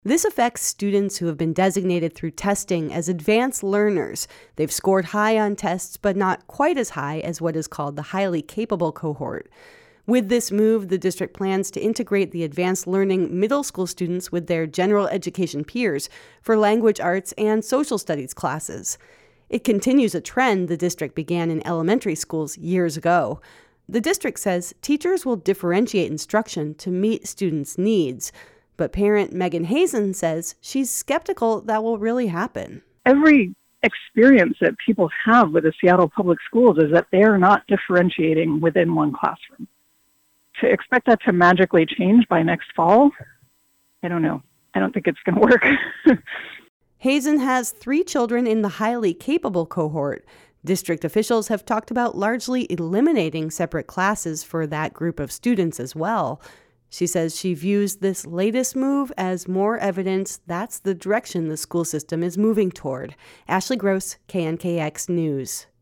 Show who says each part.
Speaker 1: This affects students who have been designated through testing as advanced learners. They've scored high on tests, but not quite as high as what is called the highly capable cohort. With this move, the district plans to integrate the advanced learning middle school students with their general education peers for language arts and social studies classes. It continues a trend the district began in elementary schools years ago. The district says teachers will differentiate instruction to meet students' needs. But parent Megan Hazen says she's skeptical that will really happen.
Speaker 2: Every experience that people have with the Seattle Public Schools is that they're not differentiating within one classroom. To expect that to magically change by next fall, I don't know. I don't think it's going to work.
Speaker 1: Hazen has 3 children in the highly capable cohort. District officials have talked about largely eliminating separate classes for that group of students as well. She says she views this latest move as more evidence that's the direction the school system is moving toward. Ashley Gross, KNKX News.